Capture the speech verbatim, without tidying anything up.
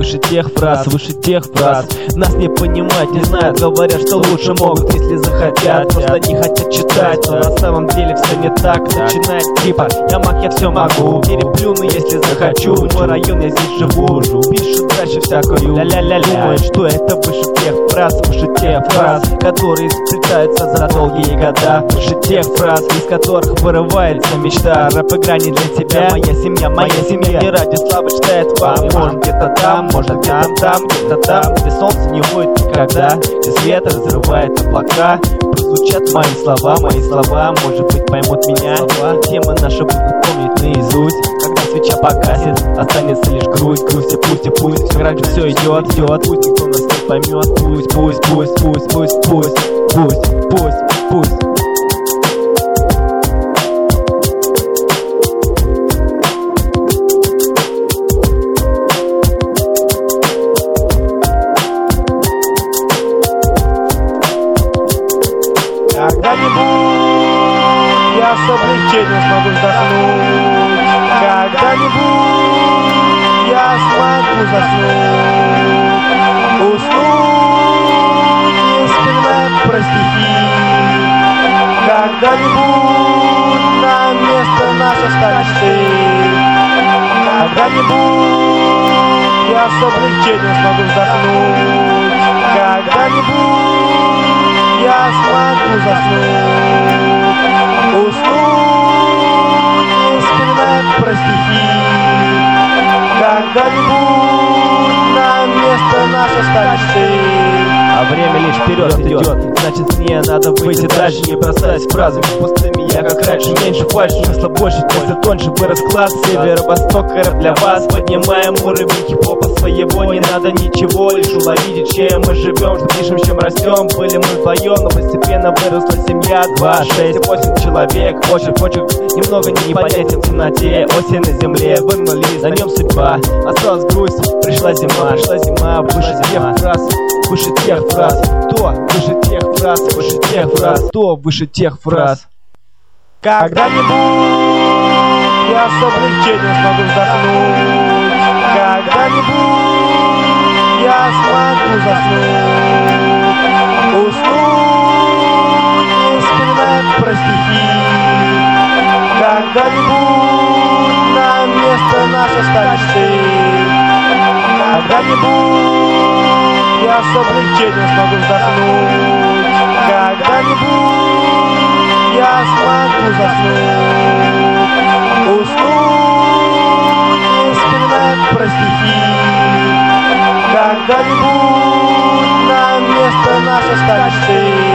выше тех фраз, выше тех фраз. Нас не понимать, не знают, говорят, что лучше могут, если захотят. Просто не хотят читать, но на самом деле все не так. Начинает типа, я маг, я все могу, переплюну, если захочу. Мой район, я здесь живу, пишу дальше всякую ля-ля-ля-ля. Думают, что это выше тех фраз, выше тех фраз, которые изобретаются за долгие года. Выше тех фраз, из которых вырывается мечта. Рэп-игра не для тебя, моя семья, моя семья не ради славы читает вам. Может где-то там, может где-то там, где-то там, где солнце не будет никогда, где свет разрывает облака. Прозвучат мои слова, мои слова, может быть поймут меня. И темы наши будут помнить наизусть. Когда свеча погасит, останется лишь грусть, грусть и пусть, и пусть. Раньше все идет, идет, пусть никто нас не поймет. Пусть, пусть, пусть, пусть, пусть, пусть, пусть, пусть, пусть. Когда-нибудь я с облегчением смогу вздохнуть. Когда-нибудь я смогу заснуть. Уснуть, не вспоминать про стихи. Когда-нибудь на место наше станешь ты. Когда-нибудь я с облегчением смогу вздохнуть. Когда-нибудь я смогу заснуть. Уснуть, не вспоминать про стихи. Когда-нибудь на место наше станешь ты. А время лишь вперед идет, значит мне надо выйти дальше. Не бросаясь фразами пустыми, я как раньше, меньше фальши, смысла больше, смысла тоньше. Вырос класс, северо-восток, рэп для вас. Поднимаем уровень хип-хопа своего, не надо ничего, лишь уловить, чем мы живем, что пишем, чем растем. Были мы вдвоем, но постепенно выросла семья. Два, шесть, восемь человек, почек, почек немного непонятен в темноте. Осень на земле, вынули, за нем судьба. Осталась грусть, пришла зима, шла зима, выше тех фраз, выше тех фраз, кто выше тех фраз, выше тех фраз, кто выше тех фраз. Когда-нибудь я с облегчением смогу вздохнуть. Когда-нибудь я смогу заснуть. Уснуть, не вспоминать про стихи. Когда-нибудь на место наше станешь ты. Когда-нибудь я с облегчением смогу вздохнуть. Когда-нибудь я смогу заснуть. Уснуть, не вспоминать про стихи. Когда-нибудь на место наше станешь ты.